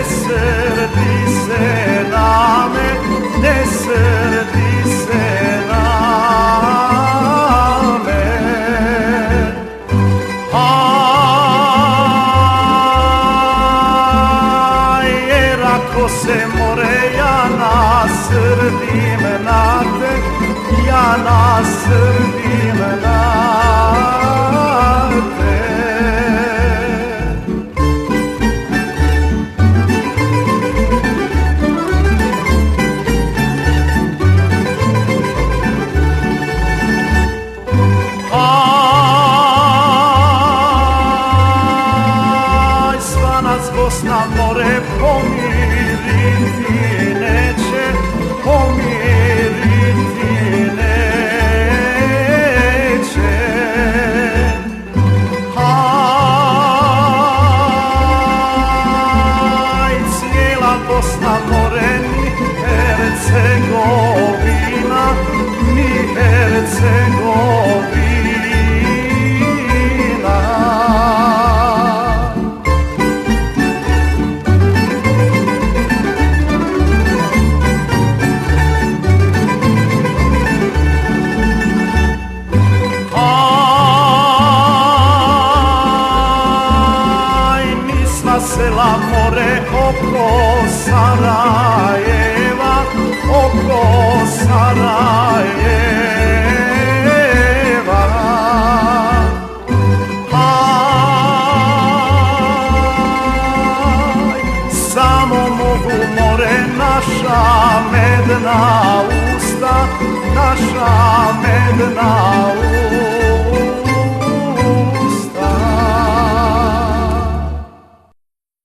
srdi se na me, ne srdi se na me. Jer ako se more, ja nasrdim na te, ja nasrdim na te. Sva nas Bosna more pomiriti neće, pomiriti neće. Cijela Bosna more, ni Hercegovina, ni Hercegovina. Sela more oko Sarajeva, oko Sarajeva. Samo mogu more naša medna usta, naša medna usta.